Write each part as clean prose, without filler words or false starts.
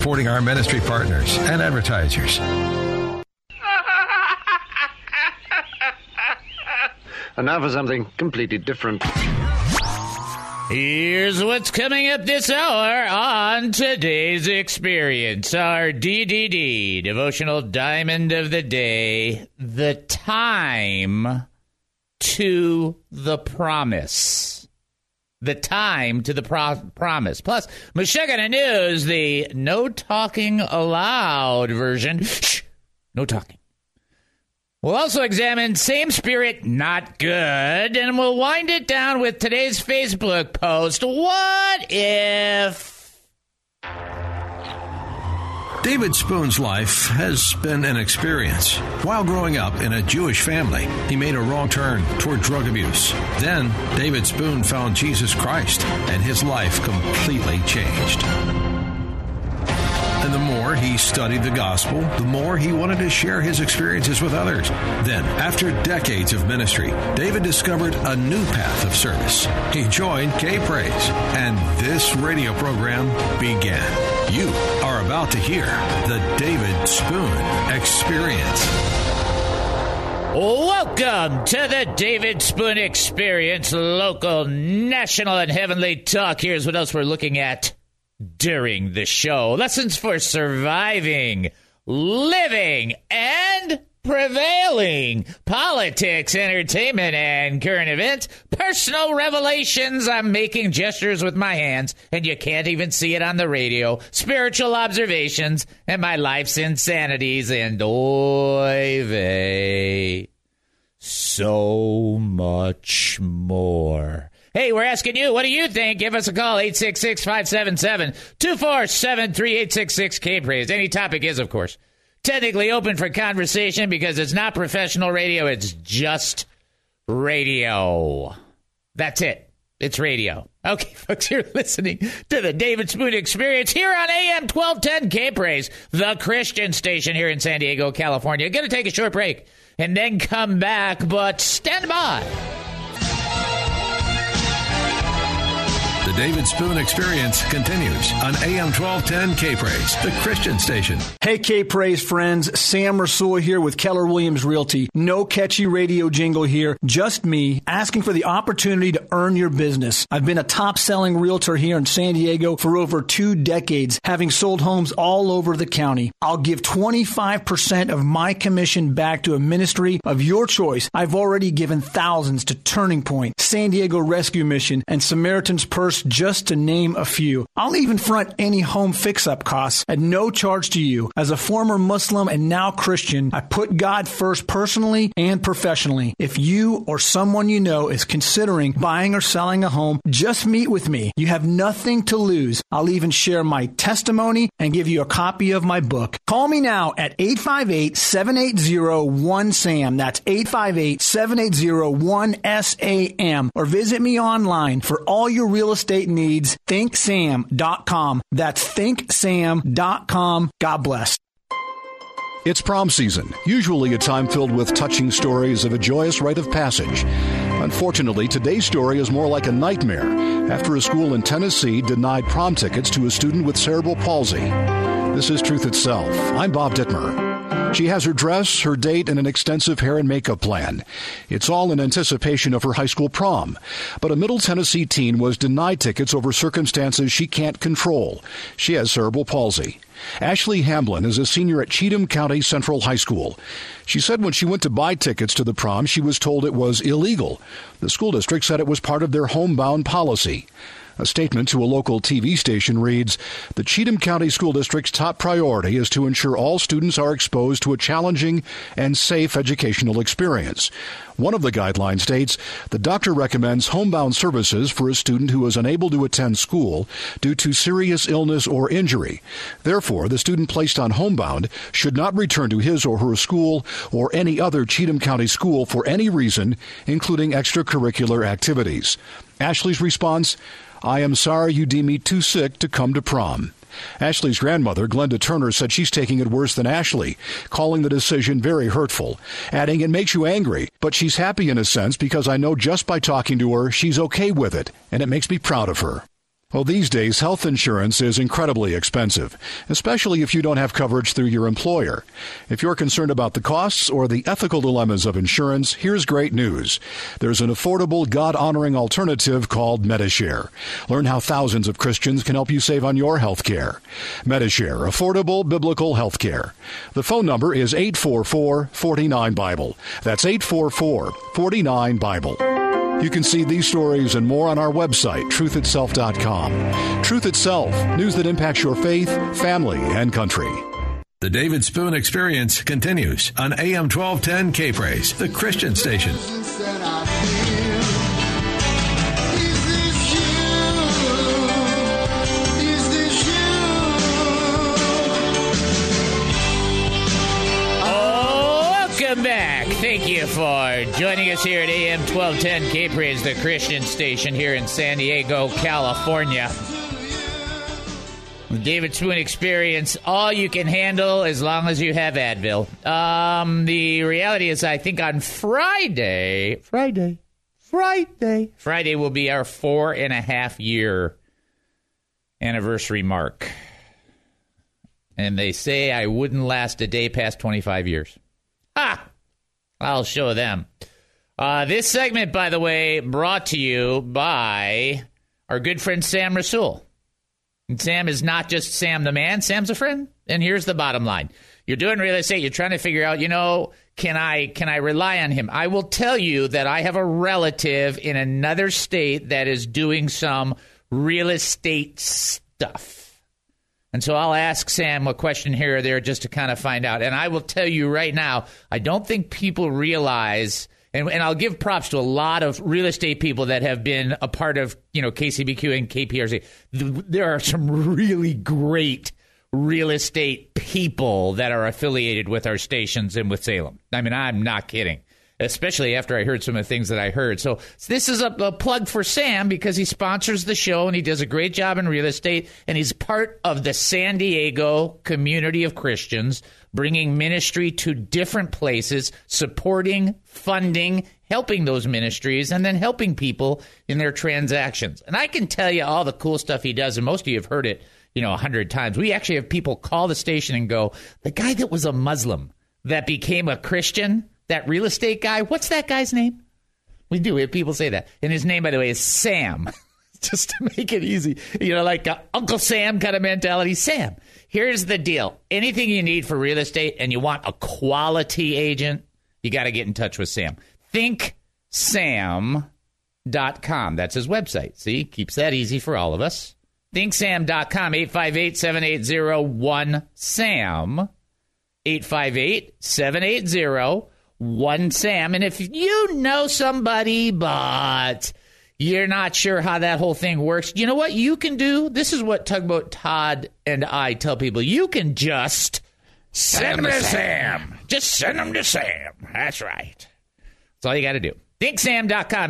supporting our ministry partners and advertisers. And now for something completely different. Here's what's coming up this hour on today's experience. Our DDD, Devotional Diamond of the Day, the time to the promise. The time to the promise. Plus, Meshuggah News, the no talking allowed version. Shh, no talking. We'll also examine Same Spirit, Not Good, and we'll wind it down with today's Facebook post, What If? David Spoon's life has been an experience. While growing up in a Jewish family, he made a wrong turn toward drug abuse. Then, David Spoon found Jesus Christ, and his life completely changed. And the more he studied the gospel, the more he wanted to share his experiences with others. Then, after decades of ministry, David discovered a new path of service. He joined K-Praise, and this radio program began. You are about to hear the David Spoon Experience. Welcome to the David Spoon Experience, local, national, and heavenly talk. Here's what else we're looking at during the show. Lessons for surviving, living, and prevailing. Politics, entertainment, and current events. Personal revelations. I'm making gestures with my hands, and you can't even see it on the radio. Spiritual observations, and my life's insanities, and oy vey, so much more. Hey, we're asking you, what do you think? Give us a call, 866-577-2473, 866-K-Praise. Any topic is, of course, technically open for conversation because it's not professional radio. It's just radio. That's it. It's radio. Okay, folks, you're listening to the David Spoon Experience here on AM 1210 K-Praise, the Christian station here in San Diego, California. Going to take a short break and then come back, but stand by. The David Spoon Experience continues on AM 1210 K-Praise, the Christian station. Hey, K-Praise friends. Sam Rasul here with Keller Williams Realty. No catchy radio jingle here. Just me asking for the opportunity to earn your business. I've been a top-selling realtor here in San Diego for over 2 decades, having sold homes all over the county. I'll give 25% of my commission back to a ministry of your choice. I've already given thousands to Turning Point, San Diego Rescue Mission, and Samaritan's Purse, just to name a few. I'll even front any home fix-up costs at no charge to you. As a former Muslim and now Christian, I put God first personally and professionally. If you or someone you know is considering buying or selling a home, just meet with me. You have nothing to lose. I'll even share my testimony and give you a copy of my book. Call me now at 858-780-1SAM. That's 858-780-1SAM. Or visit me online for all your real estate needs, thinksam.com. That's thinksam.com. God bless. It's prom season, usually a time filled with touching stories of a joyous rite of passage. Unfortunately, today's story is more like a nightmare after a school in Tennessee denied prom tickets to a student with cerebral palsy. This is Truth Itself. I'm Bob Dittmer. She has her dress, her date, and an extensive hair and makeup plan. It's all in anticipation of her high school prom. But a Middle Tennessee teen was denied tickets over circumstances she can't control. She has cerebral palsy. Ashley Hamblin is a senior at Cheatham County Central High School. She said when she went to buy tickets to the prom, she was told it was illegal. The school district said it was part of their homebound policy. A statement to a local TV station reads, "The Cheatham County School District's top priority is to ensure all students are exposed to a challenging and safe educational experience." One of the guidelines states, "The doctor recommends homebound services for a student who is unable to attend school due to serious illness or injury. Therefore, the student placed on homebound should not return to his or her school or any other Cheatham County school for any reason, including extracurricular activities." Ashley's response, "I am sorry you deem me too sick to come to prom." Ashley's grandmother, Glenda Turner, said she's taking it worse than Ashley, calling the decision very hurtful, adding, "It makes you angry, but she's happy in a sense because I know just by talking to her, she's okay with it, and it makes me proud of her." Well, these days, health insurance is incredibly expensive, especially if you don't have coverage through your employer. If you're concerned about the costs or the ethical dilemmas of insurance, here's great news. There's an affordable, God-honoring alternative called Medi-Share. Learn how thousands of Christians can help you save on your health care. Medi-Share, affordable biblical health care. The phone number is 844-49-BIBLE. That's 844-49-BIBLE. You can see these stories and more on our website, truthitself.com. Truth Itself, news that impacts your faith, family, and country. The David Spoon Experience continues on AM 1210 K-Praise, the Christian station. Welcome back. Thank you for joining us here at AM 1210 K-Praise, the Christian station here in San Diego, California. The David Spoon Experience, all you can handle as long as you have Advil. The reality is, I think on Friday will be our 4.5-year anniversary mark. And they say I wouldn't last a day past 25 years. Ha! I'll show them. This segment, by the way, brought to you by our good friend Sam Rasool. And Sam is not just Sam the man. Sam's a friend. And here's the bottom line. You're doing real estate. You're trying to figure out, can I rely on him? I will tell you that I have a relative in another state that is doing some real estate stuff. And so I'll ask Sam a question here or there just to kind of find out. And I will tell you right now, I don't think people realize, and I'll give props to a lot of real estate people that have been a part of, KCBQ and KPRZ. There are some really great real estate people that are affiliated with our stations and with Salem. I mean, I'm not kidding. Especially after I heard some of the things that I heard. So this is a plug for Sam because he sponsors the show and he does a great job in real estate. And he's part of the San Diego community of Christians, bringing ministry to different places, supporting, funding, helping those ministries, and then helping people in their transactions. And I can tell you all the cool stuff he does, and most of you have heard it, 100 times. We actually have people call the station and go, the guy that was a Muslim that became a Christian, that real estate guy, what's that guy's name? We do. We have people say that. And his name, by the way, is Sam. Just to make it easy. Like Uncle Sam kind of mentality. Sam, here's the deal. Anything you need for real estate and you want a quality agent, you got to get in touch with Sam. ThinkSam.com. That's his website. See, keeps that easy for all of us. ThinkSam.com, 858-780-1SAM. 858-780-1SAM. And if you know somebody, but you're not sure how that whole thing works, you know what you can do? This is what Tugboat Todd and I tell people. You can just send them to Sam. Just send them to Sam. That's right. That's all you got to do. ThinkSam.com,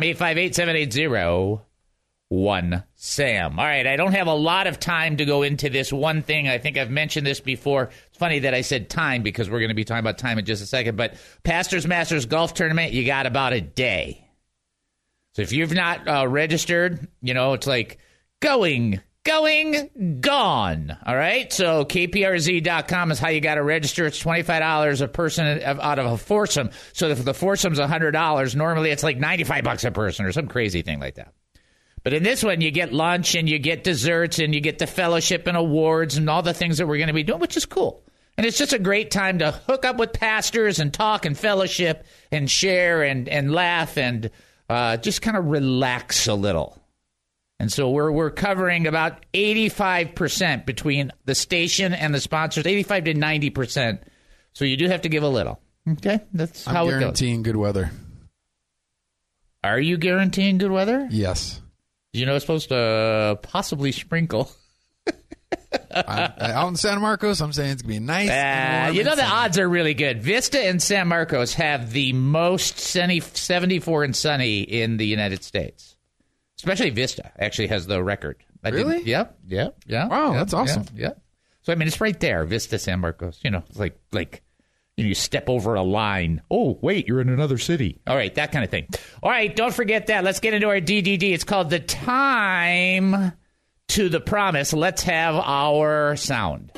858-780-1SAM. All right, I don't have a lot of time to go into this one thing. I think I've mentioned this before. It's funny that I said time because we're going to be talking about time in just a second. But Pastors Masters Golf Tournament, you got about a day. So if you've not registered, it's like going, gone. All right? So KPRZ.com is how you got to register. It's $25 a person out of a foursome. So if the foursome's $100, normally it's like $95 a person or some crazy thing like that. But in this one, you get lunch and you get desserts and you get the fellowship and awards and all the things that we're going to be doing, which is cool. And it's just a great time to hook up with pastors and talk and fellowship and share and laugh and just kind of relax a little. And so we're covering about 85% between the station and the sponsors, 85 to 90%. So you do have to give a little. Okay? That's how it goes. I'm guaranteeing good weather. Are you guaranteeing good weather? Yes. It's supposed to possibly sprinkle. Out in San Marcos, I'm saying it's going to be nice and warm. The odds are really good. Vista and San Marcos have the most 74 and sunny in the United States. Especially Vista actually has the record. Really? Yep. Wow, that's awesome. Yeah. So, it's right there. Vista, San Marcos. It's like you step over a line. Oh, wait, you're in another city. All right, that kind of thing. All right, don't forget that. Let's get into our DDD. It's called the Time to the promise, let's have our sound.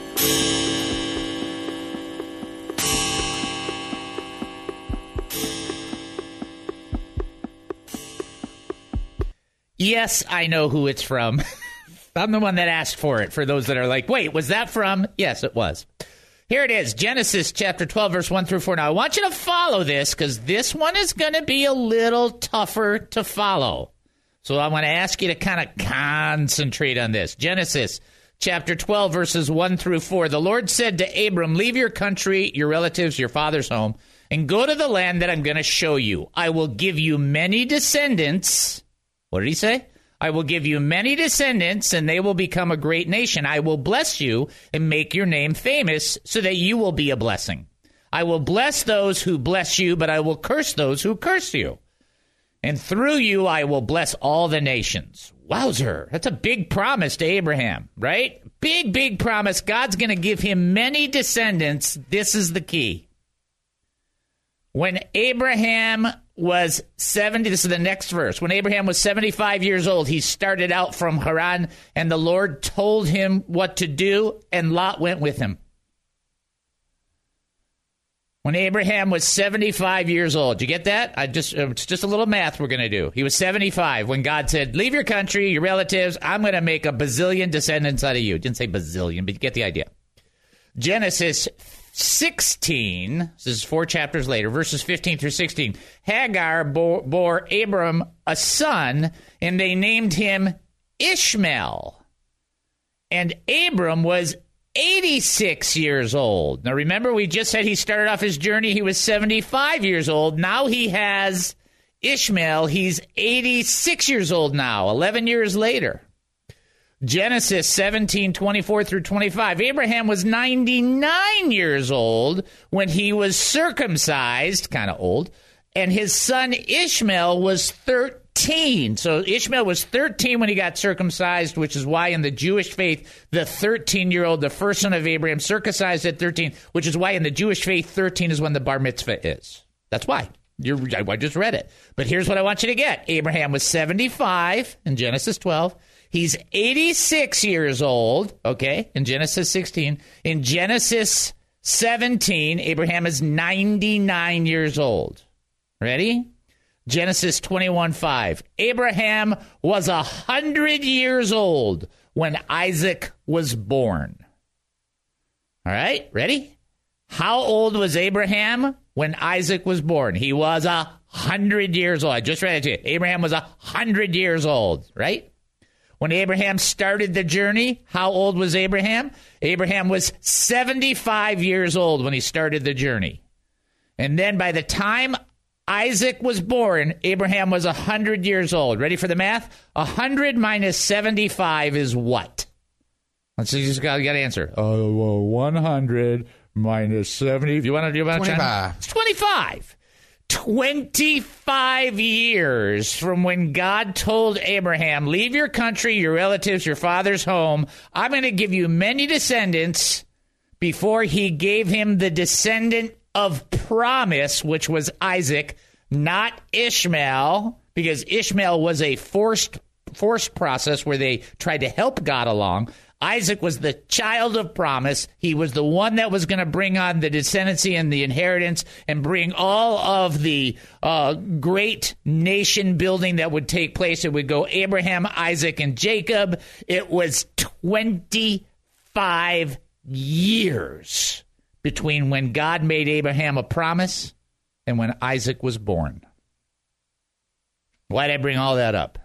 Yes, I know who it's from. I'm the one that asked for it, for those that are like, wait, was that from? Yes, it was. Here it is, Genesis chapter 12, verse 1 through 4. Now, I want you to follow this because this one is going to be a little tougher to follow. So I want to ask you to kind of concentrate on this. Genesis chapter 12, verses 1 through 4. The Lord said to Abram, leave your country, your relatives, your father's home, and go to the land that I'm going to show you. I will give you many descendants. What did he say? I will give you many descendants, and they will become a great nation. I will bless you and make your name famous so that you will be a blessing. I will bless those who bless you, but I will curse those who curse you. And through you, I will bless all the nations. Wowzer. That's a big promise to Abraham, right? Big, big promise. God's going to give him many descendants. This is the key. When Abraham was 70, this is the next verse. When Abraham was 75 years old, he started out from Haran, and the Lord told him what to do, and Lot went with him. When Abraham was 75 years old, you get that? It's just a little math we're going to do. He was 75 when God said, leave your country, your relatives, I'm going to make a bazillion descendants out of you. Didn't say bazillion, but you get the idea. Genesis 16, this is 4 chapters later, verses 15 through 16. Hagar bore Abram a son, and they named him Ishmael. And Abram was 86 years old. Now remember, we just said he started off his journey, he was 75 years old. Now he has Ishmael, he's 86 years old now, 11 years later. Genesis 17, 24 through 25. Abraham was 99 years old when he was circumcised, kind of old, and his son Ishmael was 13. So Ishmael was 13 when he got circumcised, which is why in the Jewish faith, the 13-year-old, the first son of Abraham, circumcised at 13, which is why in the Jewish faith, 13 is when the bar mitzvah is. That's why. I just read it. But here's what I want you to get. Abraham was 75 in Genesis 12. He's 86 years old, okay, in Genesis 16. In Genesis 17, Abraham is 99 years old. Ready? Genesis 21:5. Abraham was 100 years old when Isaac was born. All right, ready? How old was Abraham when Isaac was born? He was 100 years old. I just read it to you. Abraham was 100 years old, right? When Abraham started the journey, how old was Abraham? Abraham was 75 years old when he started the journey. And then by the time Isaac was born, Abraham was 100 years old. Ready for the math? 100 minus 75 is what? Let's see, you just got to answer. 100 minus 70. You want to do about 25. It's 25. 25 years from when God told Abraham, leave your country, your relatives, your father's home. I'm going to give you many descendants before he gave him the descendant of promise, which was Isaac, not Ishmael, because Ishmael was a forced process where they tried to help God along. Isaac was the child of promise. He was the one that was going to bring on the descendancy and the inheritance and bring all of the great nation building that would take place. It would go Abraham, Isaac, and Jacob. It was 25 years between when God made Abraham a promise and when Isaac was born. Why did I bring all that up?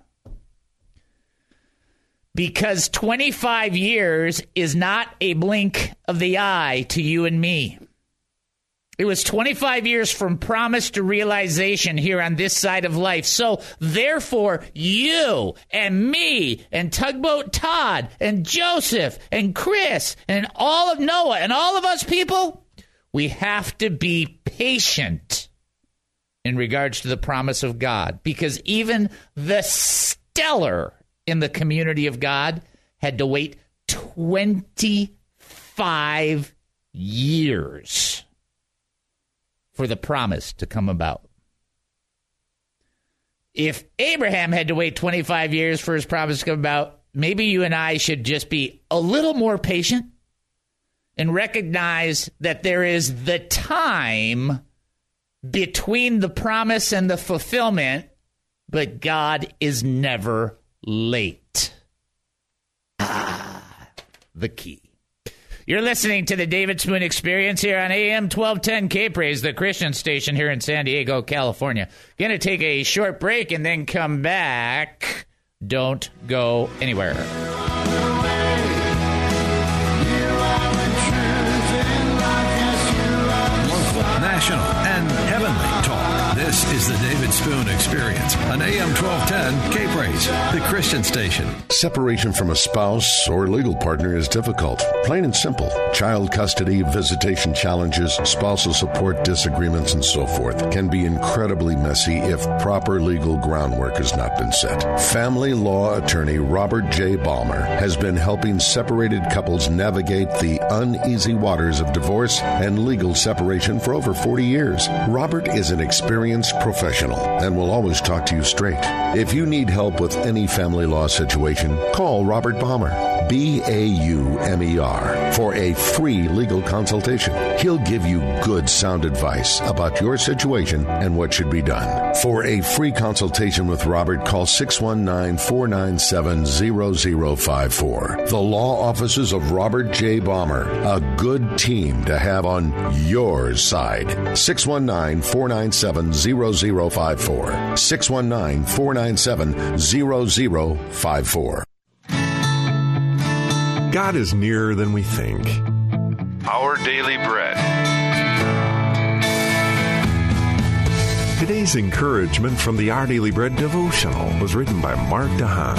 Because 25 years is not a blink of the eye to you and me. It was 25 years from promise to realization here on this side of life. So, therefore, you and me and Tugboat Todd and Joseph and Chris and all of Noah and all of us people, we have to be patient in regards to the promise of God. Because even the stellar in the community of God had to wait 25 years for the promise to come about. If Abraham had to wait 25 years for his promise to come about, maybe you and I should just be a little more patient and recognize that there is the time between the promise and the fulfillment, but God is never late. The key. You're listening to the David Spoon Experience here on AM 1210 K-Praise, the Christian station here in San Diego, California. Going to take a short break and then come back. Don't go anywhere. Local, national, and heavenly talk. This is the David Spoon Experience on AM 1210 K-Praise, the Christian station. Separation from a spouse or legal partner is difficult. Plain and simple. Child custody, visitation challenges, spousal support disagreements, and so forth can be incredibly messy if proper legal groundwork has not been set. Family law attorney Robert J. Balmer has been helping separated couples navigate the uneasy waters of divorce and legal separation for over 40 years. Robert is an experienced professional and will always talk to you straight. If you need help with any family law situation, call Robert Balmer, B-A-U-M-E-R, for a free legal consultation. He'll give you good sound advice about your situation and what should be done. For a free consultation with Robert, call 619-497-0054. The law offices of Robert J. Balmer, a good team to have on your side. 619-497-0054. 619-497-0054. God is nearer than we think. Our Daily Bread. Today's encouragement from the Our Daily Bread devotional was written by Mark DeHaan.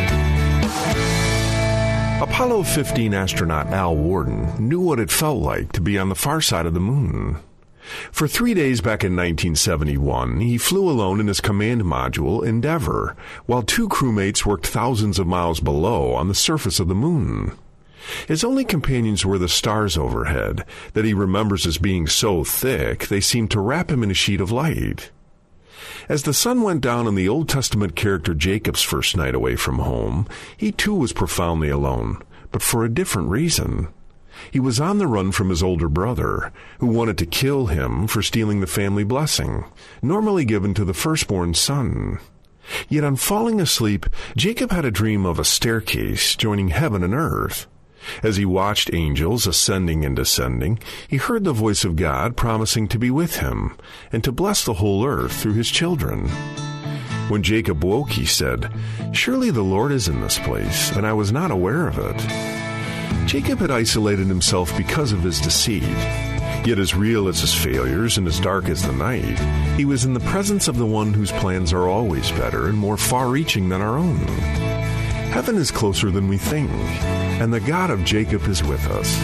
Apollo 15 astronaut Al Worden knew what it felt like to be on the far side of the moon. For 3 days back in 1971, he flew alone in his command module, Endeavour, while two crewmates worked thousands of miles below on the surface of the moon. His only companions were the stars overhead, that he remembers as being so thick they seemed to wrap him in a sheet of light. As the sun went down on the Old Testament character Jacob's first night away from home, he too was profoundly alone, but for a different reason. He was on the run from his older brother, who wanted to kill him for stealing the family blessing, normally given to the firstborn son. Yet on falling asleep, Jacob had a dream of a staircase joining heaven and earth. As he watched angels ascending and descending, he heard the voice of God promising to be with him and to bless the whole earth through his children. When Jacob woke, he said, "Surely the Lord is in this place, and I was not aware of it." Jacob had isolated himself because of his deceit. Yet as real as his failures and as dark as the night, he was in the presence of the one whose plans are always better and more far-reaching than our own. Heaven is closer than we think, and the God of Jacob is with us.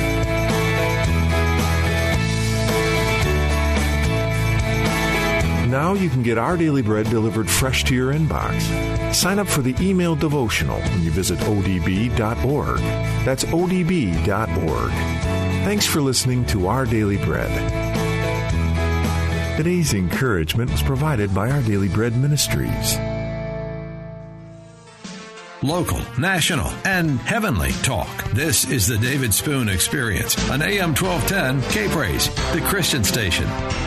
Now you can get Our Daily Bread delivered fresh to your inbox. Sign up for the email devotional when you visit odb.org. That's odb.org. Thanks for listening to Our Daily Bread. Today's encouragement was provided by Our Daily Bread Ministries. Local, national, and heavenly talk. This is the David Spoon Experience on AM 1210 K-Praise, the Christian station.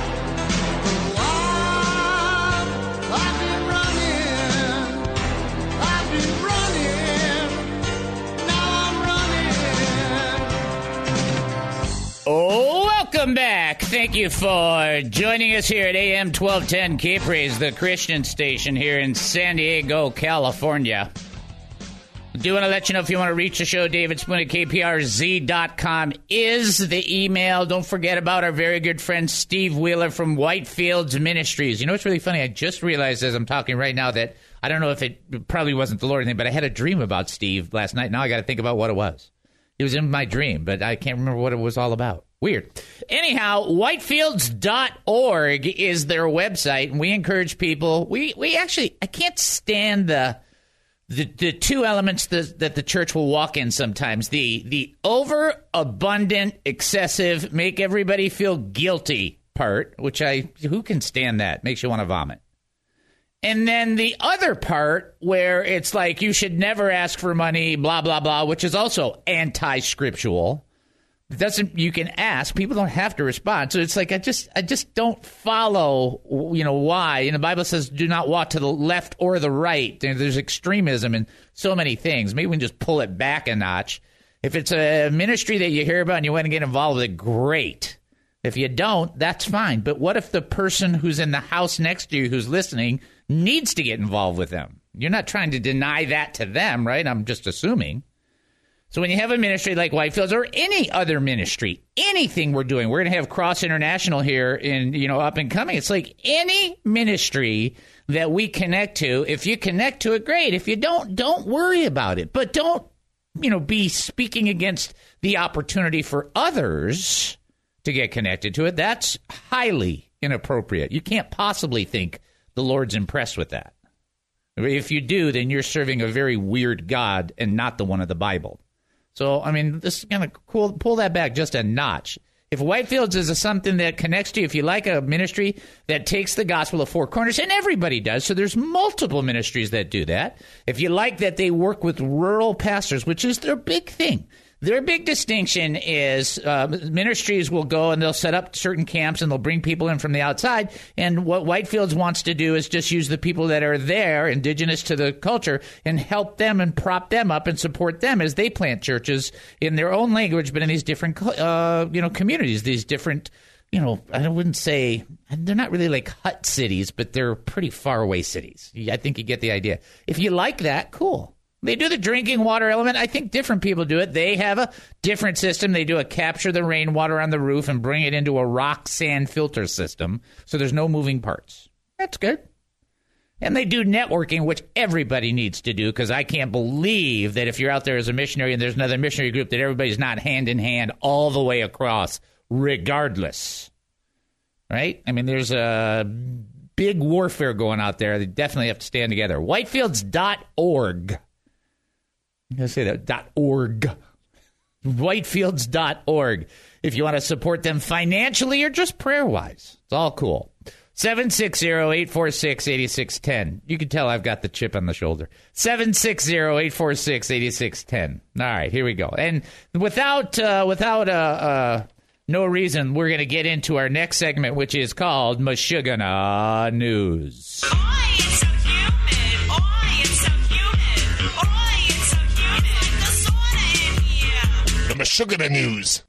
Welcome back. Thank you for joining us here at AM 1210 K-Praise, the Christian station here in San Diego, California. Do want to let you know if you want to reach the show, David Spoon at KPRZ.com is the email. Don't forget about our very good friend Steve Wheeler from Whitefields Ministries. You know what's really funny? I just realized as I'm talking right now that I don't know if it probably wasn't the Lord thing, but I had a dream about Steve last night. Now I got to think about what it was. It was in my dream, but I can't remember what it was all about. Weird. Anyhow, whitefields.org is their website, and we encourage people. We actually, I can't stand the two elements that the church will walk in sometimes. The overabundant, excessive, make everybody feel guilty part, which who can stand that? Makes you want to vomit. And then the other part where it's like you should never ask for money, blah, blah, blah, which is also anti-scriptural. You can ask. People don't have to respond. So it's like I just don't follow, why. And the Bible says do not walk to the left or the right. There's extremism in so many things. Maybe we can just pull it back a notch. If it's a ministry that you hear about and you want to get involved with it, great. If you don't, that's fine. But what if the person who's in the house next to you who's listening needs to get involved with them? You're not trying to deny that to them, right? I'm just assuming. So when you have a ministry like Whitefields or any other ministry, anything we're doing, we're going to have Cross International here in, up and coming. It's like any ministry that we connect to. If you connect to it, great. If you don't worry about it. But don't, be speaking against the opportunity for others to get connected to it. That's highly inappropriate. You can't possibly think the Lord's impressed with that. If you do, then you're serving a very weird God and not the one of the Bible. So, this is going to pull that back just a notch. If Whitefields is something that connects to you, if you like a ministry that takes the gospel of Four Corners, and everybody does, so there's multiple ministries that do that. If you like that they work with rural pastors, which is their big thing. Their big distinction is ministries will go and they'll set up certain camps and they'll bring people in from the outside. And what Whitefields wants to do is just use the people that are there, indigenous to the culture, and help them and prop them up and support them as they plant churches in their own language, but in these different, communities, these different, I wouldn't say they're not really like hut cities, but they're pretty far away cities. I think you get the idea. If you like that, cool. They do the drinking water element. I think different people do it. They have a different system. They do a capture the rainwater on the roof and bring it into a rock sand filter system. So there's no moving parts. That's good. And they do networking, which everybody needs to do, because I can't believe that if you're out there as a missionary and there's another missionary group, that everybody's not hand in hand all the way across, regardless. Right? There's a big warfare going out there. They definitely have to stand together. Whitefields.org. I'm going to say that, .org. Whitefields.org. If you want to support them financially or just prayer-wise. It's all cool. 760-846-8610. You can tell I've got the chip on the shoulder. 760-846-8610. All right, here we go. And without no reason, we're going to get into our next segment, which is called Meshuggah News. Meshuggah News.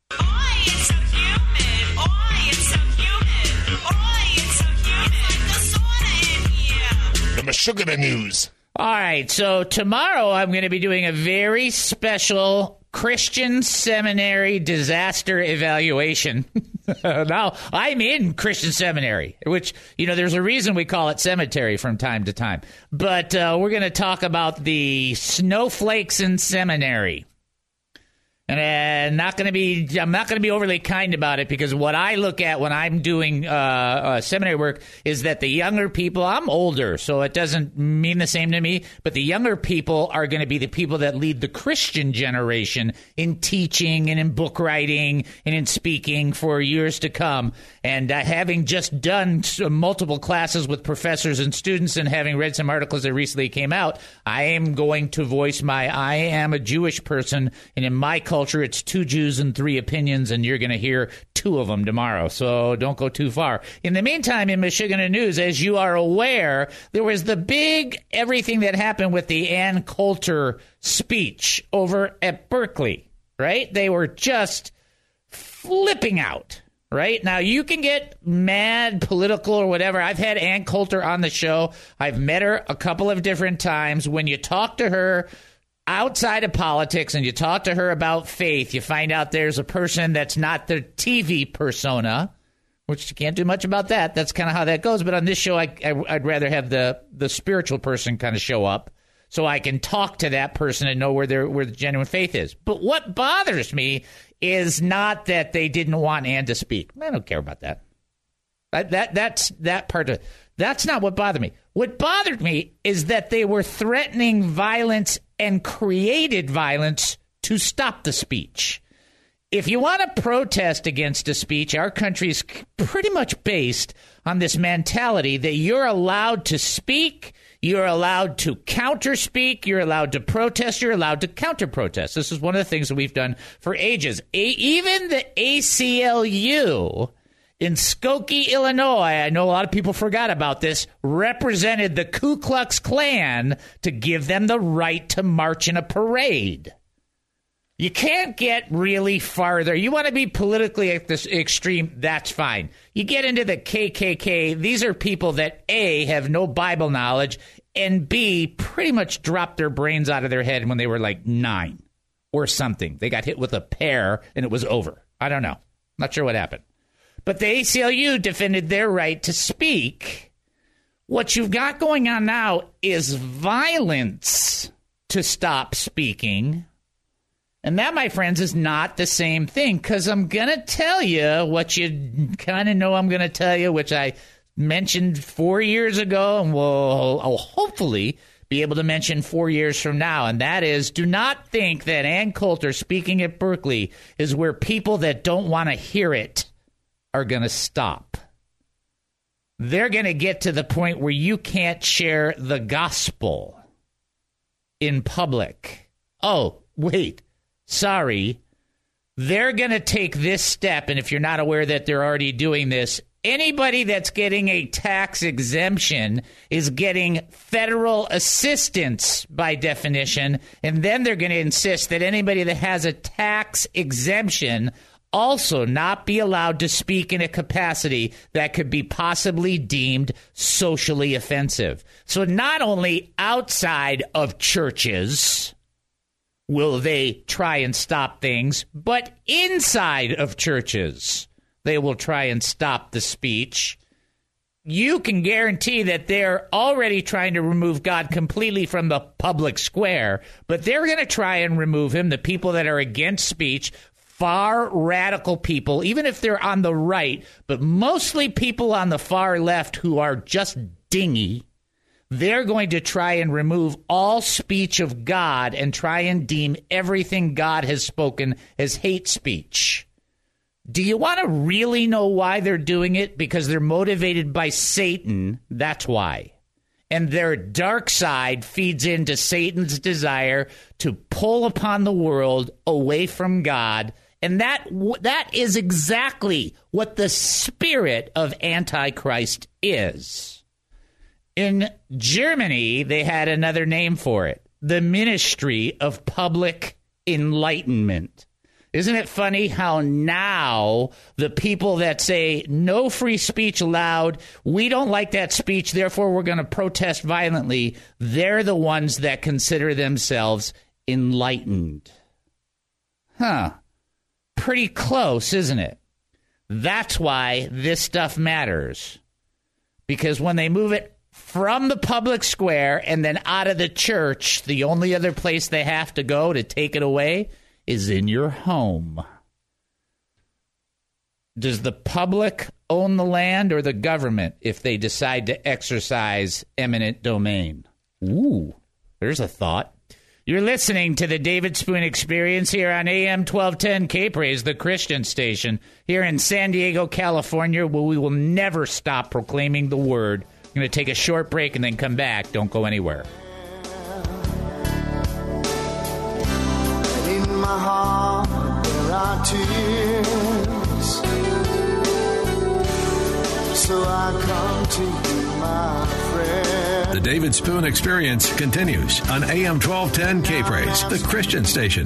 The Meshuggah News. All right, so tomorrow I'm going to be doing a very special Christian seminary disaster evaluation. Now, I'm in Christian seminary, which, there's a reason we call it cemetery from time to time. But we're going to talk about the snowflakes in seminary. And I'm not going to be overly kind about it, because what I look at when I'm doing seminary work is that the younger people, I'm older, so it doesn't mean the same to me, but the younger people are going to be the people that lead the Christian generation in teaching and in book writing and in speaking for years to come. And having just done multiple classes with professors and students and having read some articles that recently came out, I am going to voice I am a Jewish person, and in my culture, it's 2 Jews and 3 opinions, and you're going to hear 2 of them tomorrow, so don't go too far. In the meantime, in Meshuggah News, as you are aware, there was the big everything that happened with the Ann Coulter speech over at Berkeley, right? They were just flipping out. Right? Now, you can get mad, political, or whatever. I've had Ann Coulter on the show. I've met her a couple of different times. When you talk to her outside of politics and you talk to her about faith, you find out there's a person that's not the TV persona, which you can't do much about that. That's kind of how that goes. But on this show, I'd rather have the spiritual person kind of show up so I can talk to that person and know where the genuine faith is. But what bothers me is not that they didn't want Ann to speak. I don't care about that. That's that part of it. That's not what bothered me. What bothered me is that they were threatening violence and created violence to stop the speech. if you want to protest against a speech, our country's pretty much based on this mentality that you're allowed to speak, you're allowed to counter-speak, you're allowed to protest, you're allowed to counter-protest. This is one of the things that we've done for ages. Even the ACLU in Skokie, Illinois, I know a lot of people forgot about this, represented the Ku Klux Klan to give them the right to march in a parade. You can't get really farther. You want to be politically at this extreme, that's fine. You get into the KKK, these are people that A, have no Bible knowledge, and B, pretty much dropped their brains out of their head when they were like 9 or something. They got hit with a pear and it was over. I don't know. Not sure what happened. But the ACLU defended their right to speak. What you've got going on now is violence to stop speaking. And that, my friends, is not the same thing, because I'm going to tell you what you kind of know I'm going to tell you, which I mentioned 4 years ago and will hopefully be able to mention 4 years from now. And that is, do not think that Ann Coulter speaking at Berkeley is where people that don't want to hear it are going to stop. They're going to get to the point where you can't share the gospel in public. Oh, wait. Sorry, they're going to take this step, and if you're not aware that they're already doing this, anybody that's getting a tax exemption is getting federal assistance by definition, and then they're going to insist that anybody that has a tax exemption also not be allowed to speak in a capacity that could be possibly deemed socially offensive. So not only outside of churches will they try and stop things, but inside of churches, they will try and stop the speech. You can guarantee that they're already trying to remove God completely from the public square, but they're going to try and remove him. The people that are against speech, far radical people, even if they're on the right, but mostly people on the far left who are just dingy, they're going to try and remove all speech of God and try and deem everything God has spoken as hate speech. Do you want to really know why they're doing it? Because they're motivated by Satan. That's why. And their dark side feeds into Satan's desire to pull upon the world away from God. And that is exactly what the spirit of Antichrist is. In Germany, they had another name for it, the Ministry of Public Enlightenment. Isn't it funny how now the people that say no free speech allowed, we don't like that speech, therefore we're going to protest violently, they're the ones that consider themselves enlightened. Pretty close, isn't it? That's why this stuff matters. Because when they move it from the public square and then out of the church, the only other place they have to go to take it away is in your home. Does the public own the land or the government if they decide to exercise eminent domain? Ooh, there's a thought. You're listening to the David Spoon Experience here on AM 1210 K-Praise, the Christian station, here in San Diego, California, where we will never stop proclaiming the word. I'm going to take a short break and then come back. Don't go anywhere. In my heart there are tears, so I come to you, my friend. The David Spoon Experience continues on AM 1210 K-Praise, the Christian station.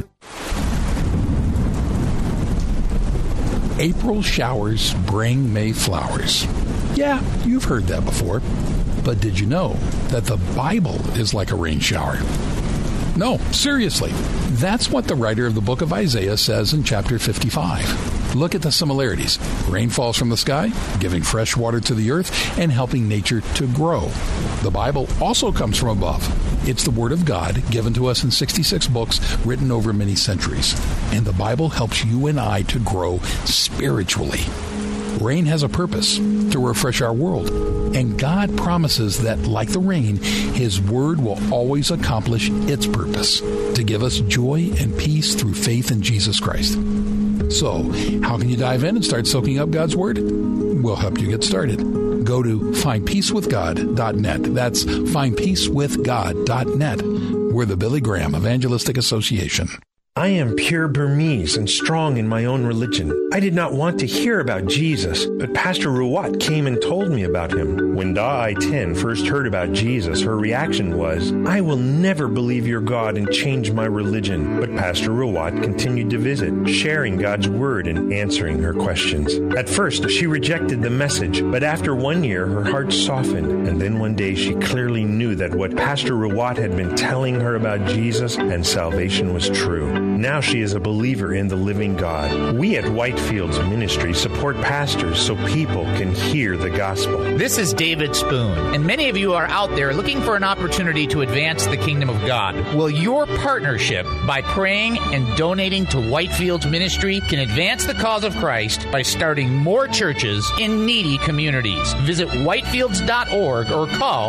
April showers bring May flowers. Yeah, you've heard that before. But did you know that the Bible is like a rain shower? No, seriously. That's what the writer of the book of Isaiah says in chapter 55. Look at the similarities. Rain falls from the sky, giving fresh water to the earth and helping nature to grow. The Bible also comes from above. It's the Word of God given to us in 66 books written over many centuries. And the Bible helps you and I to grow spiritually. Rain has a purpose, to refresh our world. And God promises that, like the rain, His Word will always accomplish its purpose, to give us joy and peace through faith in Jesus Christ. So, how can you dive in and start soaking up God's Word? We'll help you get started. Go to findpeacewithgod.net. That's findpeacewithgod.net. We're the Billy Graham Evangelistic Association. I am pure Burmese and strong in my own religion. I did not want to hear about Jesus, but Pastor Ruwat came and told me about him. When Da I 10 first heard about Jesus, her reaction was, I will never believe your God and change my religion. But Pastor Ruwat continued to visit, sharing God's word and answering her questions. At first, she rejected the message, but after 1 year, her heart softened. And then one day, she clearly knew that what Pastor Ruwat had been telling her about Jesus and salvation was true. Now she is a believer in the living God. We at Whitefields Ministry support pastors so people can hear the gospel. This is David Spoon, and many of you are out there looking for an opportunity to advance the kingdom of God. Well, your partnership by praying and donating to Whitefields Ministry can advance the cause of Christ by starting more churches in needy communities. Visit whitefields.org or call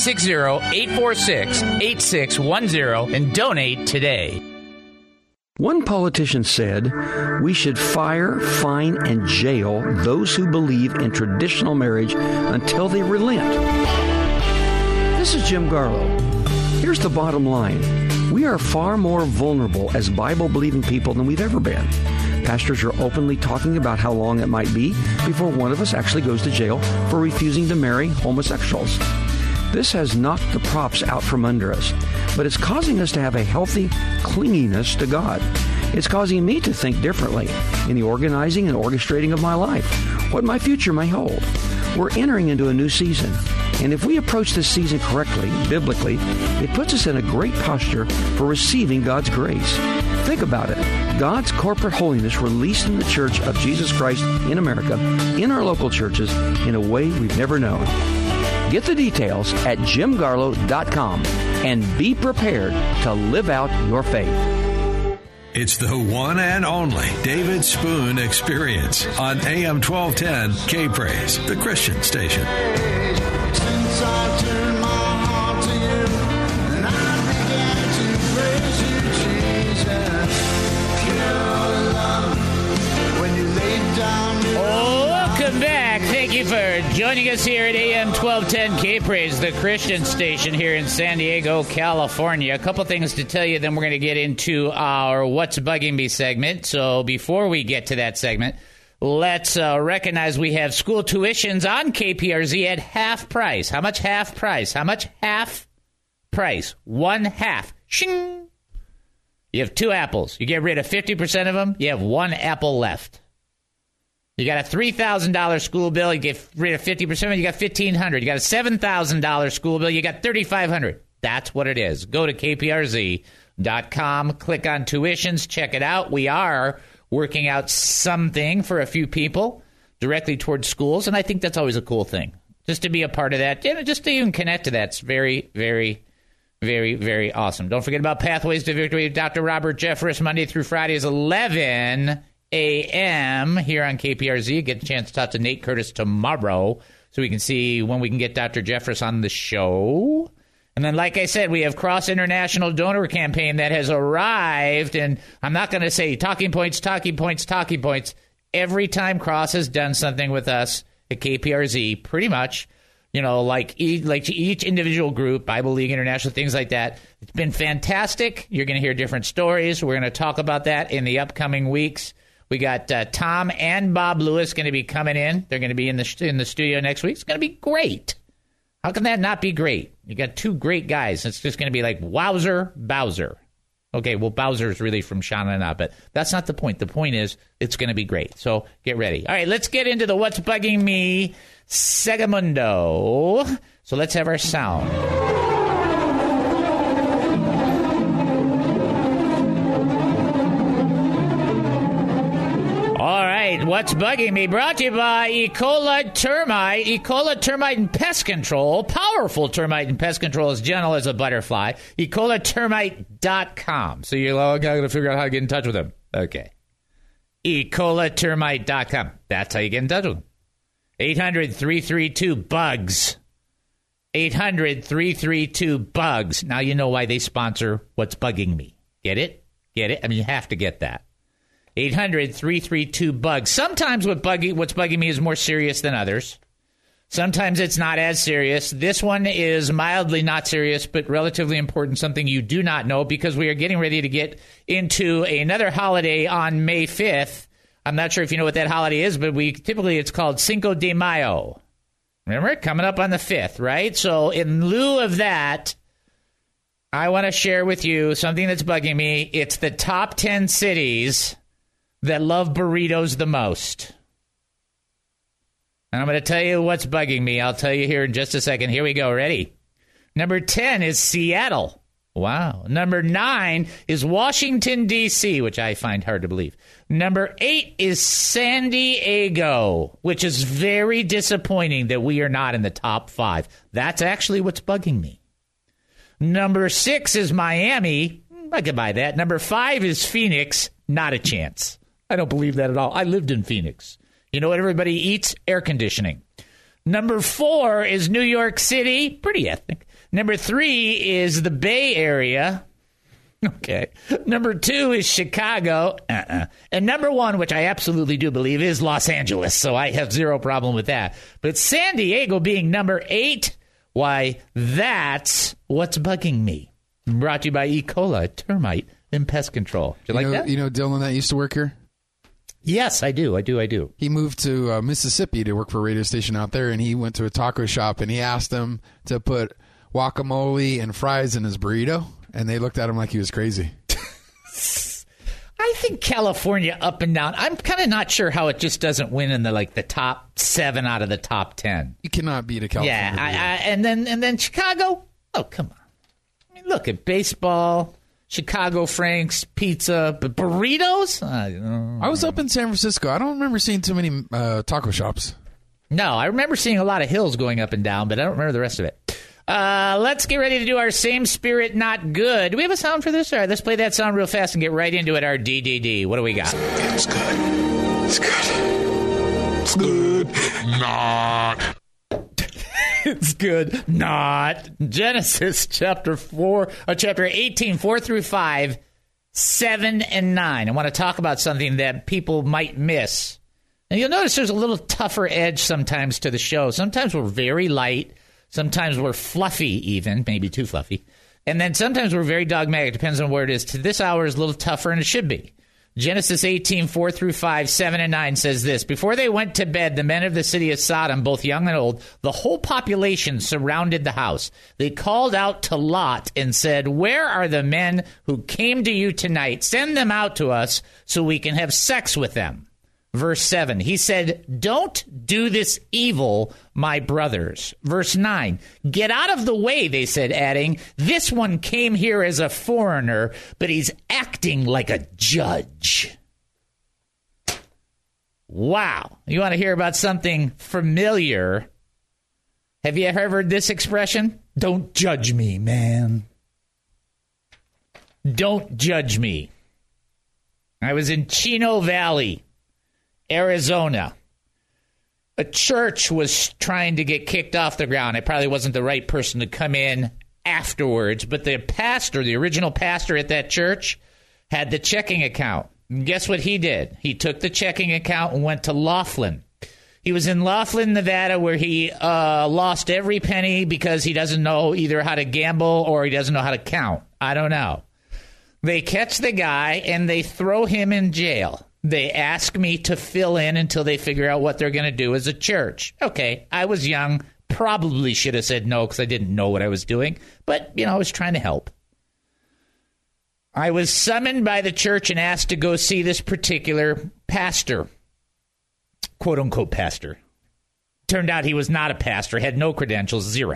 760-846-8610 and donate today. One politician said, we should fire, fine, and jail those who believe in traditional marriage until they relent. This is Jim Garlow. Here's the bottom line. We are far more vulnerable as Bible-believing people than we've ever been. Pastors are openly talking about how long it might be before one of us actually goes to jail for refusing to marry homosexuals. This has knocked the props out from under us, but it's causing us to have a healthy clinginess to God. It's causing me to think differently in the organizing and orchestrating of my life, what my future may hold. We're entering into a new season, and if we approach this season correctly, biblically, it puts us in a great posture for receiving God's grace. Think about it. God's corporate holiness released in the Church of Jesus Christ in America, in our local churches, in a way we've never known. Get the details at jimgarlow.com and be prepared to live out your faith. It's the one and only David Spoon Experience on AM 1210 K-Praise, the Christian station. Since I turned my heart to you, and I began to praise you, Jesus. Pure love, when you laid down your Welcome back. Thank you for joining us here at AM 1210 K-Praise, the Christian station here in San Diego, California. A couple things to tell you, then we're going to get into our What's Bugging Me segment. So before we get to that segment, let's recognize we have school tuitions on KPRZ at half price. How much half price? How much half price? One half. Shing! You have two apples. You get rid of 50% of them, you have one apple left. You got a $3,000 school bill, you get rid of 50% of it, you got $1,500. You got a $7,000 school bill, you got $3,500. That's what it is. Go to kprz.com, click on tuitions, check it out. We are working out something for a few people directly towards schools, and I think that's always a cool thing. Just to be a part of that, just to even connect to that, it's very, very, very, very awesome. Don't forget about Pathways to Victory with Dr. Robert Jeffress, Monday through Fridays, 11 a.m. here on KPRZ. Get a chance to talk to Nate Curtis tomorrow so we can see when we can get Dr. Jeffress on the show. And then, like I said, we have Cross International Donor Campaign that has arrived. And I'm not going to say talking points. Every time Cross has done something with us at KPRZ, pretty much, like each individual group, Bible League International, things like that, it's been fantastic. You're going to hear different stories. We're going to talk about that in the upcoming weeks. We got Tom and Bob Lewis going to be coming in. They're going to be in the studio next week. It's going to be great. How can that not be great? You got two great guys. It's just going to be like Wowzer, Bowser. Okay, well, Bowser is really from Shauna and I, but that's not the point. The point is it's going to be great. So get ready. All right, let's get into the What's Bugging Me Segamundo. So let's have our sound. All right, What's Bugging Me, brought to you by Ecola Termite. Ecola Termite and Pest Control. Powerful termite and pest control, as gentle as a butterfly. EcolaTermite.com. So you're like, I got to figure out how to get in touch with them. Okay. EcolaTermite.com. That's how you get in touch with them. 800-332-BUGS. 800-332-BUGS. Now you know why they sponsor What's Bugging Me. Get it? Get it? I mean, you have to get that. 800-332-BUG. Sometimes what's bugging me is more serious than others. Sometimes it's not as serious. This one is mildly not serious, but relatively important, something you do not know, because we are getting ready to get into another holiday on May 5th. I'm not sure if you know what that holiday is, but it's called Cinco de Mayo. Remember, coming up on the 5th, right? So in lieu of that, I want to share with you something that's bugging me. It's the top 10 cities that love burritos the most. And I'm going to tell you what's bugging me. I'll tell you here in just a second. Here we go. Ready? Number 10 is Seattle. Wow. Number 9 is Washington, D.C., which I find hard to believe. Number 8 is San Diego, which is very disappointing that we are not in the top 5. That's actually what's bugging me. Number 6 is Miami. I could buy that. Number 5 is Phoenix. Not a chance. I don't believe that at all. I lived in Phoenix. You know what everybody eats? Air conditioning. Number 4 is New York City. Pretty ethnic. Number 3 is the Bay Area. Okay. Number 2 is Chicago. And number 1, which I absolutely do believe, is Los Angeles. So I have zero problem with that. But San Diego being number 8, why, that's what's bugging me. Brought to you by E. coli, termite, and pest control. Do you like that? You know Dylan that used to work here? Yes, I do. He moved to Mississippi to work for a radio station out there, and he went to a taco shop, and he asked them to put guacamole and fries in his burrito, and they looked at him like he was crazy. I think California up and down. I'm kind of not sure how it just doesn't win in the top 7 out of the top 10. You cannot beat a California. Yeah, and then Chicago. Oh, come on. I mean, look at baseball. Chicago Frank's, pizza, but burritos? I was up in San Francisco. I don't remember seeing too many taco shops. No, I remember seeing a lot of hills going up and down, but I don't remember the rest of it. Let's get ready to do our Same Spirit Not Good. Do we have a sound for this? All right, let's play that sound real fast and get right into it. Our DDD. What do we got? It's good. It's good. It's good. Not. It's good. Not. Genesis chapter 18, 4 through 5, 7 and 9. I want to talk about something that people might miss. And you'll notice there's a little tougher edge sometimes to the show. Sometimes we're very light. Sometimes we're fluffy even, maybe too fluffy. And then sometimes we're very dogmatic. Depends on where it is. To this hour is a little tougher, and it should be. Genesis 18, 4 through 5, 7 and 9 says this. Before they went to bed, the men of the city of Sodom, both young and old, the whole population surrounded the house. They called out to Lot and said, "Where are the men who came to you tonight? Send them out to us so we can have sex with them." Verse 7, he said, "Don't do this evil, my brothers." Verse 9, "Get out of the way," they said, adding, "This one came here as a foreigner, but he's acting like a judge." Wow. You want to hear about something familiar? Have you ever heard this expression? Don't judge me, man. Don't judge me. I was in Chino Valley, Arizona. A church was trying to get kicked off the ground. I probably wasn't the right person to come in afterwards, but the pastor, the original pastor at that church, had the checking account. And guess what he did? He took the checking account and went to Laughlin. He was in Laughlin, Nevada, where he lost every penny because he doesn't know either how to gamble or he doesn't know how to count. I don't know. They catch the guy and they throw him in jail. They ask me to fill in until they figure out what they're going to do as a church. Okay, I was young. Probably should have said no because I didn't know what I was doing. But, I was trying to help. I was summoned by the church and asked to go see this particular pastor. Quote-unquote pastor. Turned out he was not a pastor, had no credentials, zero.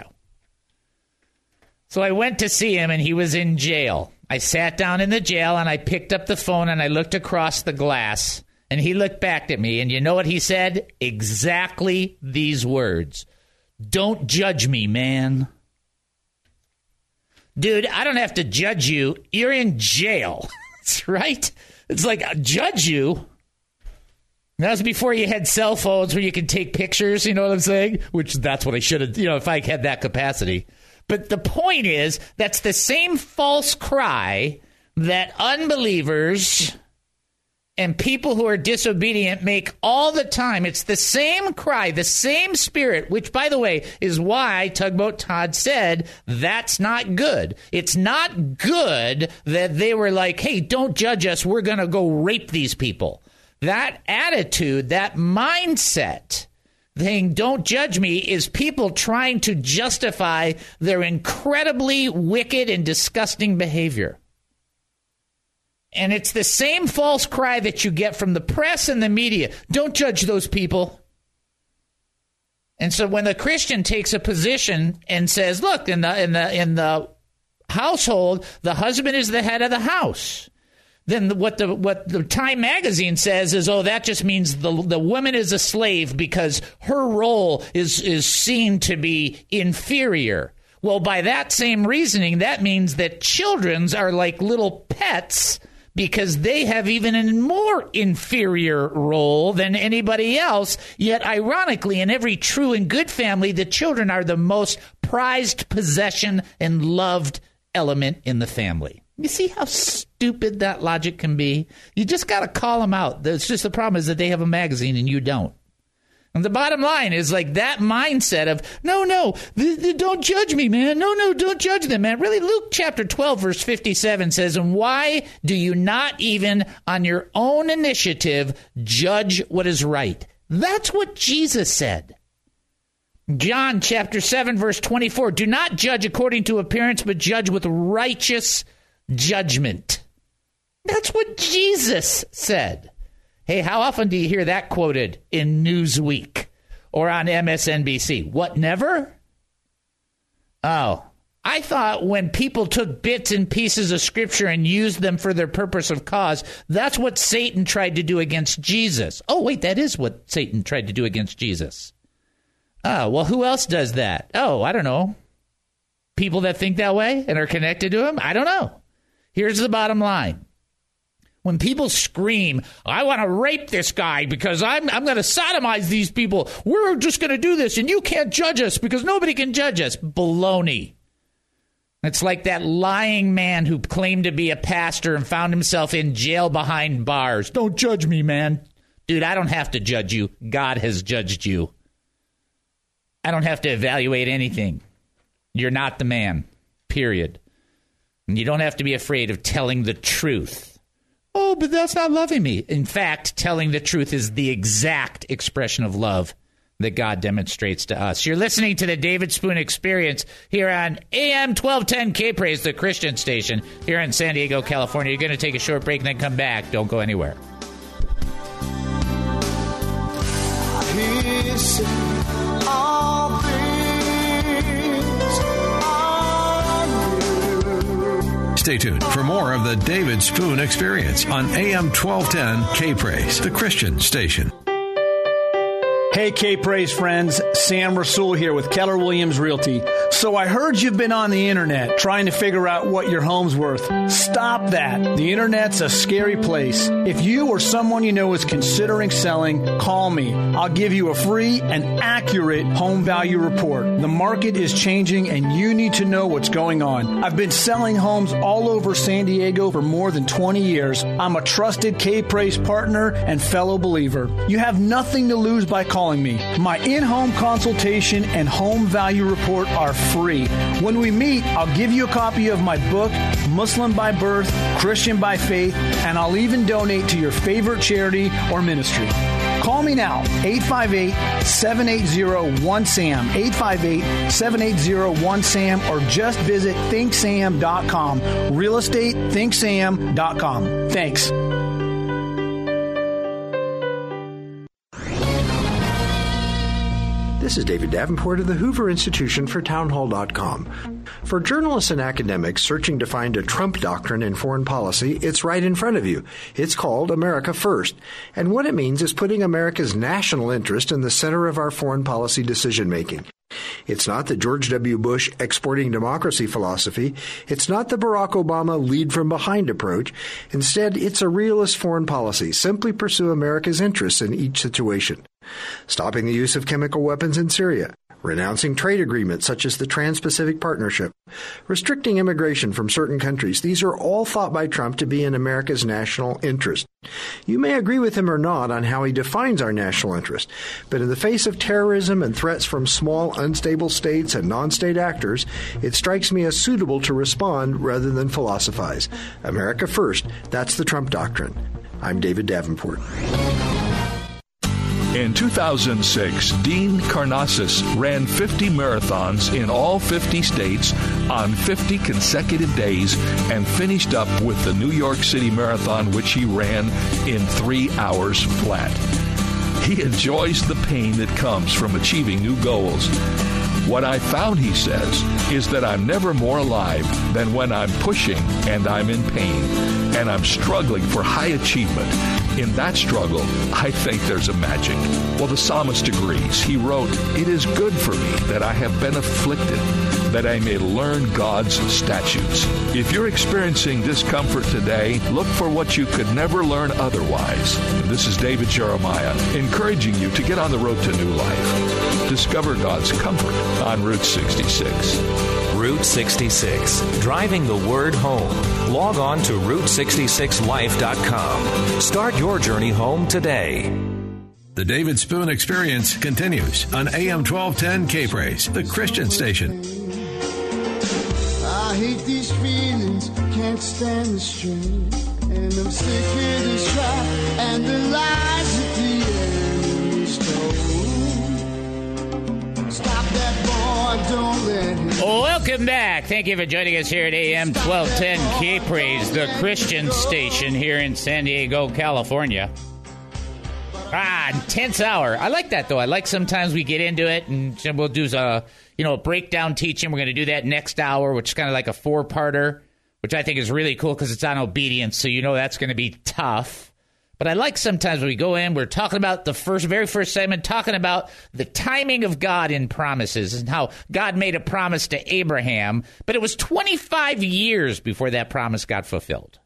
So I went to see him, and he was in jail. I sat down in the jail, and I picked up the phone, and I looked across the glass, and he looked back at me, and you know what he said? Exactly these words. "Don't judge me, man." Dude, I don't have to judge you. You're in jail. That's right. It's like, judge you? That was before you had cell phones where you can take pictures, you know what I'm saying? Which that's what I should have, if I had that capacity. But the point is, that's the same false cry that unbelievers and people who are disobedient make all the time. It's the same cry, the same spirit, which, by the way, is why Tugboat Todd said that's not good. It's not good that they were like, hey, don't judge us. We're going to go rape these people. That attitude, that mindset, saying don't judge me, is people trying to justify their incredibly wicked and disgusting behavior. And it's the same false cry that you get from the press and the media. Don't judge those people. And so when the Christian takes a position and says, look, in the household, the husband is the head of the house. Then what the Time magazine says is, oh, that just means the woman is a slave because her role is seen to be inferior. Well, by that same reasoning, that means that children's are like little pets because they have even a more inferior role than anybody else. Yet, ironically, in every true and good family, the children are the most prized possession and loved element in the family. You see how stupid that logic can be? You just got to call them out. It's just the problem is that they have a magazine and you don't. And the bottom line is like that mindset of, no, don't judge me, man. No, don't judge them, man. Really, Luke chapter 12, verse 57 says, and why do you not even on your own initiative judge what is right? That's what Jesus said. John chapter 7, verse 24, do not judge according to appearance, but judge with righteous judgment. That's what Jesus said. Hey, how often do you hear that quoted in Newsweek or on MSNBC? What, never? Oh, I thought when people took bits and pieces of Scripture and used them for their purpose of cause, that's what Satan tried to do against Jesus. Oh, wait, that is what Satan tried to do against Jesus. Oh, well, who else does that? Oh, I don't know. People that think that way and are connected to him? I don't know. Here's the bottom line. When people scream, I want to rape this guy because I'm going to sodomize these people. We're just going to do this and you can't judge us because nobody can judge us. Baloney. It's like that lying man who claimed to be a pastor and found himself in jail behind bars. Don't judge me, man. Dude, I don't have to judge you. God has judged you. I don't have to evaluate anything. You're not the man, period. And you don't have to be afraid of telling the truth. Oh, but that's not loving me. In fact, telling the truth is the exact expression of love that God demonstrates to us. You're listening to the David Spoon Experience here on AM 1210 K-Praise, the Christian station here in San Diego, California. You're going to take a short break and then come back. Don't go anywhere. All things are new. Stay tuned for more of the David Spoon Experience on AM 1210 K-Praise, the Christian station. Hey, K-Praise friends, Sam Rasul here with Keller Williams Realty. So I heard you've been on the internet trying to figure out what your home's worth. Stop that. The internet's a scary place. If you or someone you know is considering selling, call me. I'll give you a free and accurate home value report. The market is changing and you need to know what's going on. I've been selling homes all over San Diego for more than 20 years. I'm a trusted K-Praise partner and fellow believer. You have nothing to lose by calling me. My in-home consultation and home value report are free. When we meet, I'll give you a copy of my book, Muslim by Birth, Christian by Faith, and I'll even donate to your favorite charity or ministry. Call me now, 858-780-1SAM, 858-780-1SAM, or just visit thinksam.com, realestatethинksam.com. Thanks. This is David Davenport of the Hoover Institution for Townhall.com. For journalists and academics searching to find a Trump doctrine in foreign policy, it's right in front of you. It's called America First. And what it means is putting America's national interest in the center of our foreign policy decision-making. It's not the George W. Bush exporting democracy philosophy. It's not the Barack Obama lead-from-behind approach. Instead, it's a realist foreign policy. Simply pursue America's interests in each situation. Stopping the use of chemical weapons in Syria, renouncing trade agreements such as the Trans-Pacific Partnership, restricting immigration from certain countries. These are all thought by Trump to be in America's national interest. You may agree with him or not on how he defines our national interest, but in the face of terrorism and threats from small, unstable states and non-state actors, it strikes me as suitable to respond rather than philosophize. America first, that's the Trump doctrine. I'm David Davenport. In 2006, Dean Karnazes ran 50 marathons in all 50 states on 50 consecutive days and finished up with the New York City Marathon, which he ran in 3 hours flat. He enjoys the pain that comes from achieving new goals. What I found, he says, is that I'm never more alive than when I'm pushing and I'm in pain and I'm struggling for high achievement. In that struggle, I think there's a magic. Well, the psalmist agrees. He wrote, "It is good for me that I have been afflicted, that I may learn God's statutes." If you're experiencing discomfort today, look for what you could never learn otherwise. This is David Jeremiah, encouraging you to get on the road to new life. Discover God's comfort on Route 66. Route 66, driving the word home. Log on to Route66Life.com. Start your journey home today. The David Spoon Experience continues on AM 1210 K-Praise, the Christian station. I hate these feelings, can't stand the strain, and I'm sick of this trap and the lies at the end. Stop that boy, don't let him. Welcome back. Thank you for joining us here at AM 1210 K-Praise, the Christian station here in San Diego, California. Intense hour. I like that, though. I like sometimes we get into it and we'll do a breakdown teaching. We're going to do that next hour, which is kind of like a 4-parter, which I think is really cool because it's on obedience, so that's going to be tough. But I like sometimes when we go in, we're talking about the very first segment, talking about the timing of God in promises and how God made a promise to Abraham, but it was 25 years before that promise got fulfilled.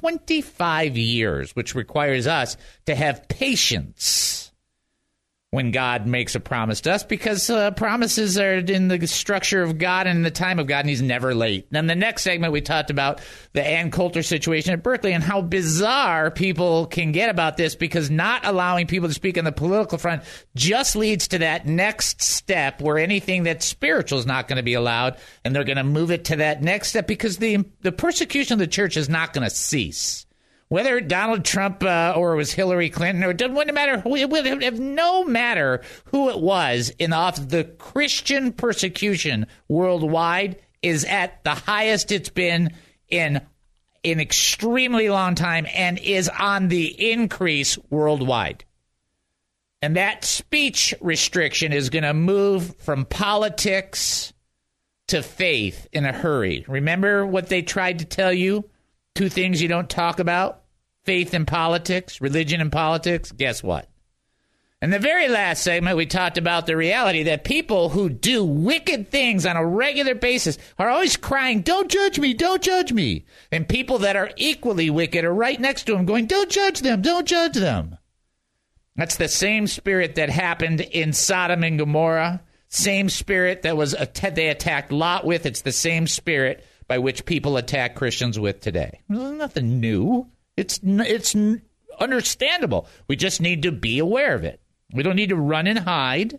25 years, which requires us to have patience when God makes a promise to us, because promises are in the structure of God and in the time of God, and he's never late. And in the next segment, we talked about the Ann Coulter situation at Berkeley and how bizarre people can get about this, because not allowing people to speak on the political front just leads to that next step where anything that's spiritual is not going to be allowed, and they're going to move it to that next step because the persecution of the church is not going to cease. Whether Donald Trump or it was Hillary Clinton, or it wouldn't matter. It would have no matter who it was in the office. The Christian persecution worldwide is at the highest it's been in an extremely long time and is on the increase worldwide. And that speech restriction is going to move from politics to faith in a hurry. Remember what they tried to tell you? 2 things you don't talk about: faith and politics, religion and politics. Guess what? In the very last segment, we talked about the reality that people who do wicked things on a regular basis are always crying, "Don't judge me, don't judge me." And people that are equally wicked are right next to them going, "Don't judge them, don't judge them." That's the same spirit that happened in Sodom and Gomorrah, same spirit that they attacked Lot with. It's the same spirit by which people attack Christians with today. There's nothing new. It's understandable. We just need to be aware of it. We don't need to run and hide.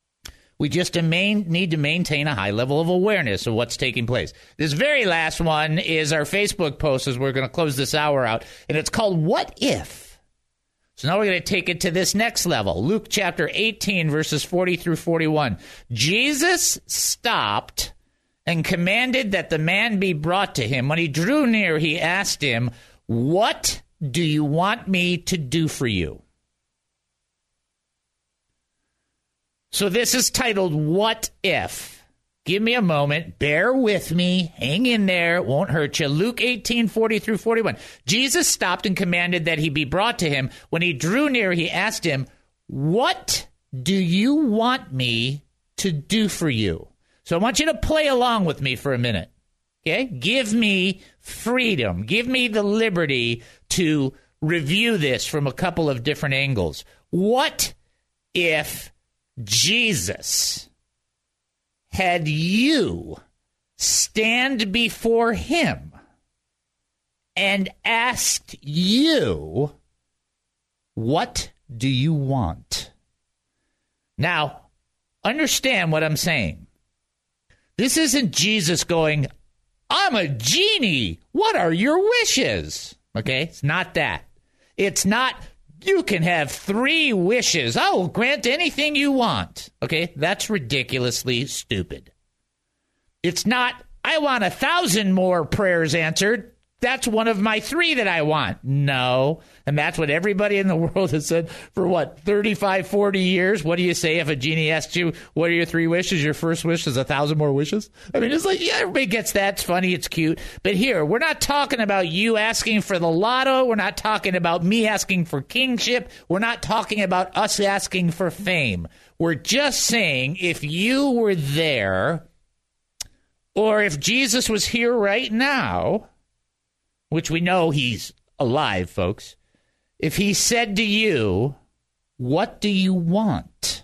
We just need to maintain a high level of awareness of what's taking place. This very last one is our Facebook post as we're going to close this hour out, and it's called What If? So now we're going to take it to this next level. Luke chapter 18, verses 40 through 41. Jesus stopped and commanded that the man be brought to him. When he drew near, he asked him, "What do you want me to do for you?" So this is titled, What If? Give me a moment. Bear with me. Hang in there. It won't hurt you. Luke 18, 40 through 41. Jesus stopped and commanded that he be brought to him. When he drew near, he asked him, "What do you want me to do for you?" So I want you to play along with me for a minute. Okay? Give me freedom. Give me the liberty to review this from a couple of different angles. What if Jesus had you stand before him and asked you, what do you want? Now, understand what I'm saying. This isn't Jesus going, I'm a genie. What are your wishes? Okay, it's not that. It's not, you can have 3 wishes. I will grant anything you want. Okay, that's ridiculously stupid. It's not, I want 1,000 more prayers answered. That's one of my 3 that I want. No. And that's what everybody in the world has said for 35, 40 years. What do you say if a genie asks you, what are your 3 wishes? Your first wish is 1,000 more wishes? I mean, it's like, yeah, everybody gets that. It's funny. It's cute. But here, we're not talking about you asking for the lotto. We're not talking about me asking for kingship. We're not talking about us asking for fame. We're just saying if you were there, or if Jesus was here right now, which we know he's alive, folks, if he said to you, what do you want?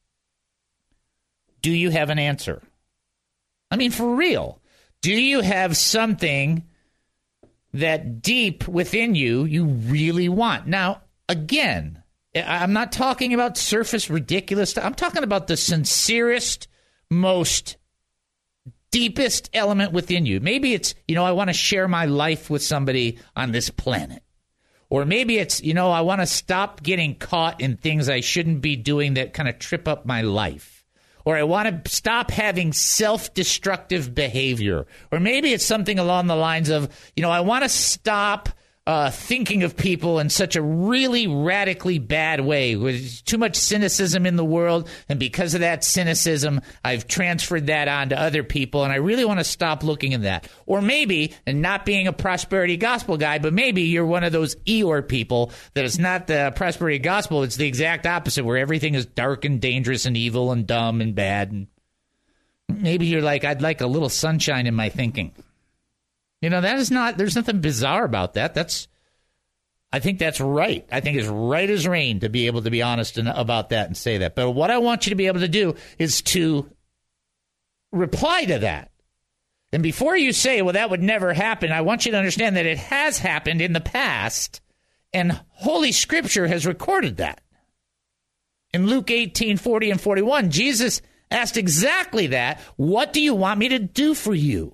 Do you have an answer? I mean, for real. Do you have something that deep within you really want? Now, again, I'm not talking about surface ridiculous stuff. I'm talking about the sincerest, most deepest element within you. Maybe it's, I want to share my life with somebody on this planet. Or maybe it's, I want to stop getting caught in things I shouldn't be doing that kind of trip up my life. Or I want to stop having self-destructive behavior. Or maybe it's something along the lines of, I want to stop thinking of people in such a really radically bad way. There's too much cynicism in the world, and because of that cynicism, I've transferred that on to other people, and I really want to stop looking at that. Or maybe, and not being a prosperity gospel guy, but maybe you're one of those Eeyore people that it's not the prosperity gospel, it's the exact opposite, where everything is dark and dangerous and evil and dumb and bad. And maybe you're like, I'd like a little sunshine in my thinking. That is not, there's nothing bizarre about that. I think that's right. I think it's right as rain to be able to be honest about that and say that. But what I want you to be able to do is to reply to that. And before you say, well, that would never happen, I want you to understand that it has happened in the past, and Holy Scripture has recorded that. In Luke 18:40 and 41, Jesus asked exactly that. What do you want me to do for you?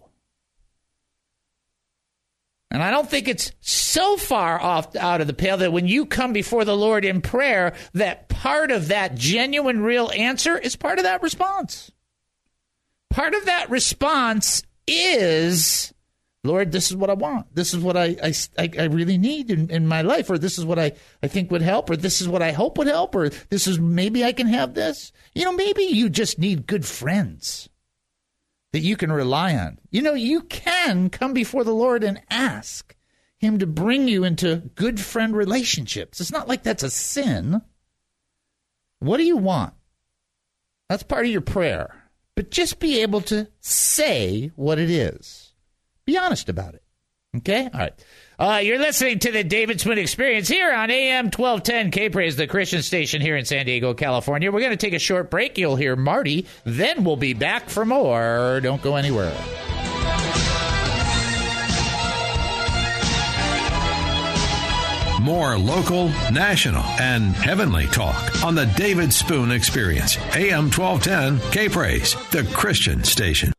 And I don't think it's so far off out of the pale that when you come before the Lord in prayer, that part of that genuine, real answer is part of that response. Part of that response is, Lord, this is what I want. This is what I really need in my life, or this is what I think would help, or this is what I hope would help, or this is maybe I can have this. Maybe you just need good friends that you can rely on. You can come before the Lord and ask him to bring you into good friend relationships. It's not like that's a sin. What do you want? That's part of your prayer. But just be able to say what it is. Be honest about it. Okay? All right. You're listening to the David Spoon Experience here on AM 1210 K-Praise, the Christian station here in San Diego, California. We're going to take a short break. You'll hear Marty. Then we'll be back for more. Don't go anywhere. More local, national, and heavenly talk on the David Spoon Experience. AM 1210 K-Praise, the Christian station.